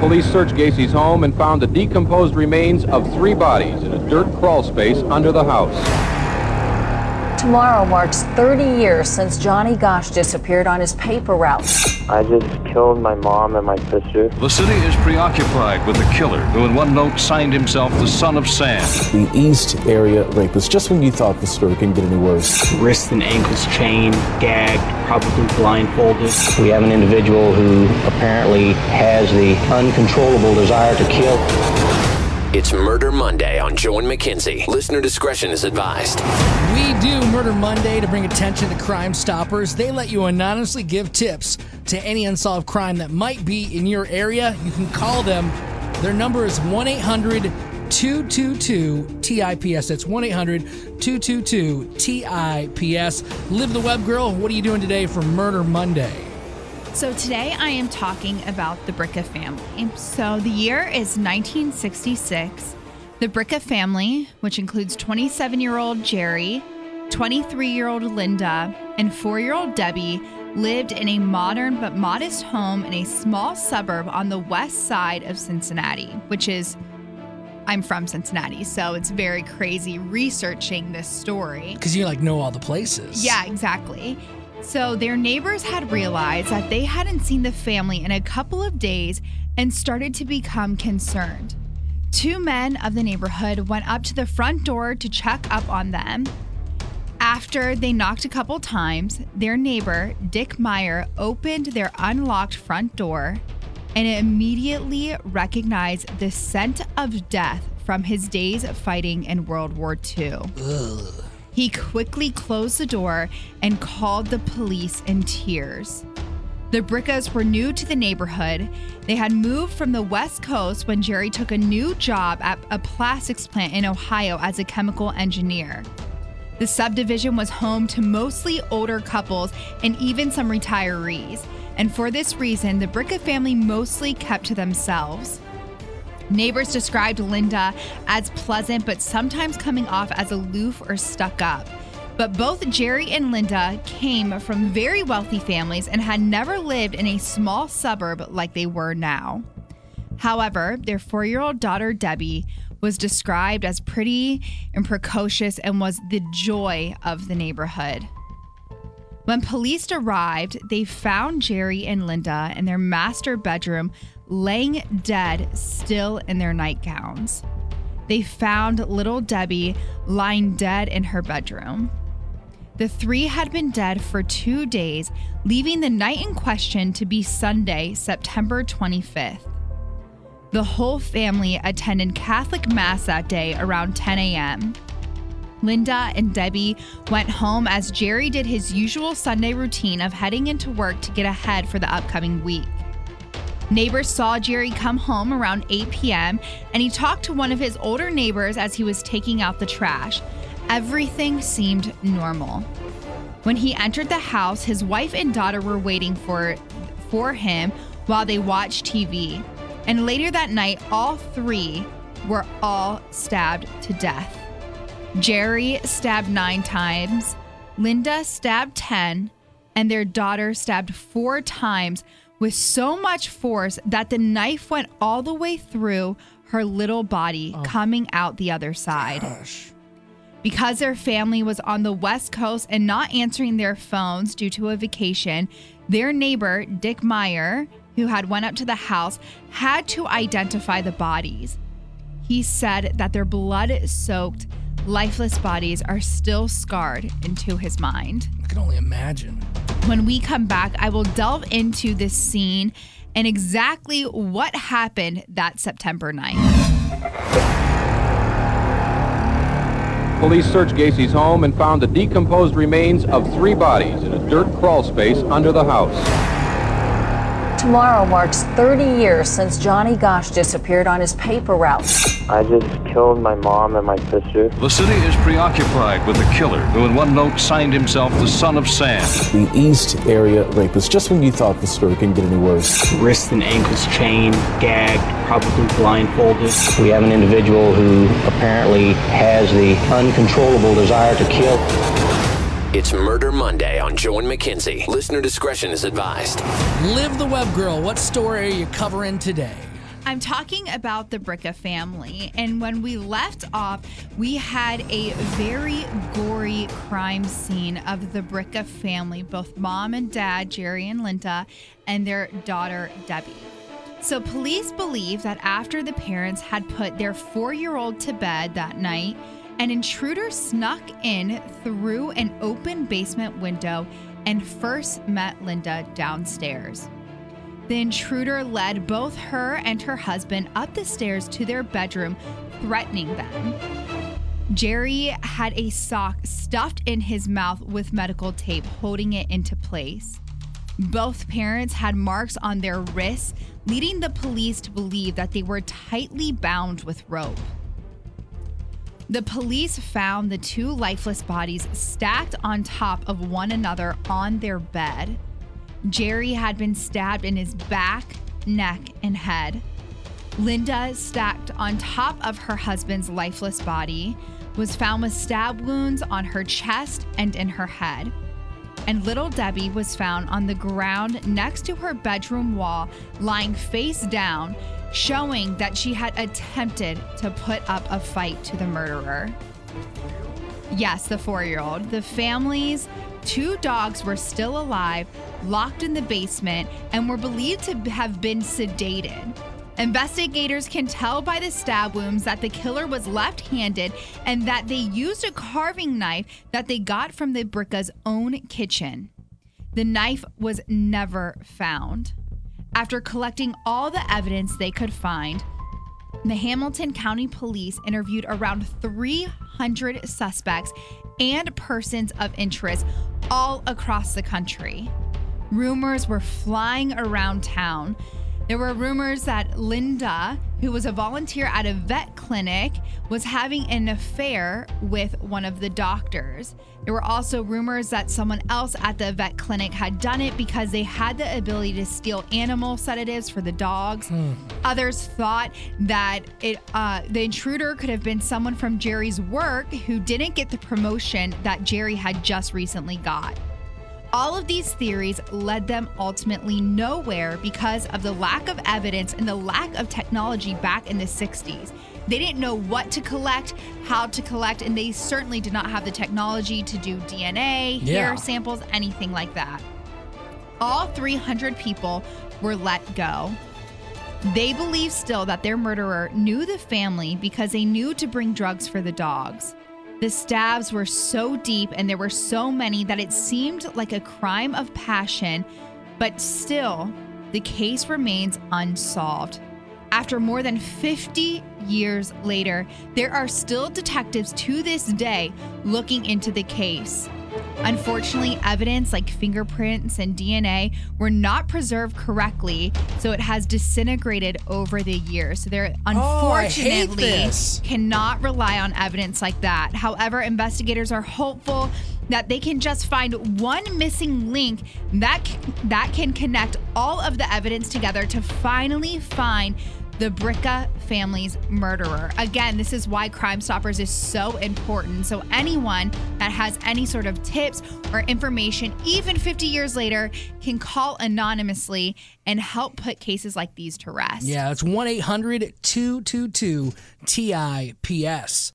Police searched Gacy's home and found the decomposed remains of 3 bodies in a dirt crawl space under the house. Tomorrow marks 30 years since Johnny Gosch disappeared on his paper route. I just killed my mom and my sister. The city is preoccupied with the killer who in one note signed himself the Son of Sam. The East Area Rapist, just when you thought the story couldn't get any worse. Wrists and ankles chained, gagged, probably blindfolded. We have an individual who apparently has the uncontrollable desire to kill. It's Murder Monday on Joe and McKenzie. Listener discretion is advised. We do Murder Monday to bring attention to Crime Stoppers. They let you anonymously give tips to any unsolved crime that might be in your area. You can call them. Their number is 1-800-222-TIPS. That's 1-800-222-TIPS. Liv the Web Girl, what are you doing today for Murder Monday? So today I am talking about the Bricca family. So the year is 1966. The Bricca family, which includes 27-year-old Jerry, 23-year-old Linda, and 4-year-old Debbie, lived in a modern but modest home in a small suburb on the west side of Cincinnati, which is, I'm from Cincinnati, so it's very crazy researching this story. Because you know all the places. Yeah, exactly. So their neighbors had realized that they hadn't seen the family in a couple of days and started to become concerned. 2 men of the neighborhood went up to the front door to check up on them. After they knocked a couple times, their neighbor, Dick Meyer, opened their unlocked front door and immediately recognized the scent of death from his days fighting in World War II. Ugh. He quickly closed the door and called the police in tears. The Briccas were new to the neighborhood. They had moved from the West Coast when Jerry took a new job at a plastics plant in Ohio as a chemical engineer. The subdivision was home to mostly older couples and even some retirees. And for this reason, the Bricca family mostly kept to themselves. Neighbors described Linda as pleasant, but sometimes coming off as aloof or stuck up. But both Jerry and Linda came from very wealthy families and had never lived in a small suburb like they were now. However, their 4-year-old daughter, Debbie, was described as pretty and precocious and was the joy of the neighborhood. When police arrived, they found Jerry and Linda in their master bedroom laying dead, still in their nightgowns. They found little Debbie lying dead in her bedroom. The 3 had been dead for 2 days, leaving the night in question to be Sunday, September 25th. The whole family attended Catholic Mass that day around 10 a.m. Linda and Debbie went home as Jerry did his usual Sunday routine of heading into work to get ahead for the upcoming week. Neighbors saw Jerry come home around 8 p.m. and he talked to one of his older neighbors as he was taking out the trash. Everything seemed normal. When he entered the house, his wife and daughter were waiting for him while they watched TV. And later that night, all 3 were all stabbed to death. Jerry stabbed 9 times, Linda stabbed 10, and their daughter stabbed 4 times with so much force that the knife went all the way through her little body, coming out the other side. Gosh. Because their family was on the West Coast and not answering their phones due to a vacation, their neighbor, Dick Meyer, who had went up to the house, had to identify the bodies. He said that their blood-soaked, lifeless bodies are still scarred into his mind. I can only imagine. When we come back, I will delve into this scene and exactly what happened that September night. Police searched Gacy's home and found the decomposed remains of 3 bodies in a dirt crawl space under the house. Tomorrow marks 30 years since Johnny Gosch disappeared on his paper route. I just killed my mom and my sister. The city is preoccupied with the killer who in one note signed himself the Son of Sam. The East Area Rapist, just when you thought the story couldn't get any worse. Wrists and ankles chained, gagged, probably blindfolded. We have an individual who apparently has the uncontrollable desire to kill. It's Murder Monday on Joe and McKenzie. Listener discretion is advised. Liv the Web Girl, what story are you covering today? I'm talking about the Bricka family. And when we left off, we had a very gory crime scene of the Bricka family, both mom and dad, Jerry and Linda, and their daughter, Debbie. So police believe that after the parents had put their 4-year-old to bed that night, an intruder snuck in through an open basement window and first met Linda downstairs. The intruder led both her and her husband up the stairs to their bedroom, threatening them. Jerry had a sock stuffed in his mouth with medical tape, holding it into place. Both parents had marks on their wrists, leading the police to believe that they were tightly bound with rope. The police found the 2 lifeless bodies stacked on top of one another on their bed. Jerry had been stabbed in his back, neck, and head. Linda, stacked on top of her husband's lifeless body, was found with stab wounds on her chest and in her head. And little Debbie was found on the ground next to her bedroom wall, lying face down, showing that she had attempted to put up a fight to the murderer. Yes, the 4-year-old. The family's 2 dogs were still alive, locked in the basement, and were believed to have been sedated. Investigators can tell by the stab wounds that the killer was left-handed and that they used a carving knife that they got from the Bricka's own kitchen. The knife was never found. After collecting all the evidence they could find, the Hamilton County Police interviewed around 300 suspects and persons of interest all across the country. Rumors were flying around town. There were rumors that Linda, who was a volunteer at a vet clinic, was having an affair with one of the doctors. There were also rumors that someone else at the vet clinic had done it because they had the ability to steal animal sedatives for the dogs. Others thought that the intruder could have been someone from Jerry's work who didn't get the promotion that Jerry had just recently got. All of these theories led them ultimately nowhere because of the lack of evidence and the lack of technology back in the 60s. They didn't know what to collect, how to collect, and they certainly did not have the technology to do DNA, hair samples, anything like that. All 300 people were let go. They believe still that their murderer knew the family because they knew to bring drugs for the dogs. The stabs were so deep and there were so many that it seemed like a crime of passion, but still, the case remains unsolved. After more than 50 years later, there are still detectives to this day looking into the case. Unfortunately, evidence like fingerprints and DNA were not preserved correctly, so it has disintegrated over the years. So there, unfortunately, cannot rely on evidence like that. However, investigators are hopeful that they can just find one missing link that can connect all of the evidence together to finally find the Bricka family's murderer. Again, this is why Crime Stoppers is so important. So anyone that has any sort of tips or information, even 50 years later, can call anonymously and help put cases like these to rest. Yeah, it's 1-800-222-TIPS.